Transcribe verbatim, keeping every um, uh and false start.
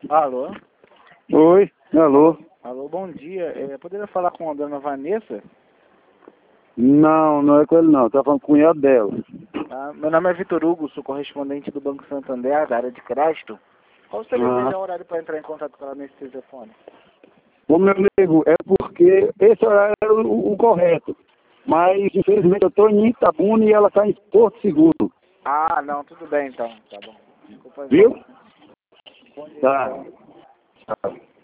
Alô? Oi, alô? Alô, bom dia. É, poderia falar com a dona Vanessa? Não, não é com ele não, tá falando com o cunhado dela. Ah, meu nome é Vitor Hugo, sou correspondente do Banco Santander, da área de crédito. Qual seria o Ah. melhor horário para entrar em contato com ela nesse telefone? Ô meu amigo, é porque esse horário era o, o correto. Mas infelizmente eu estou em Itabuna e ela está em Porto Seguro. Ah, não, tudo bem então, tá bom. Desculpa aí. Viu? Bom dia, Tá. então. Tá.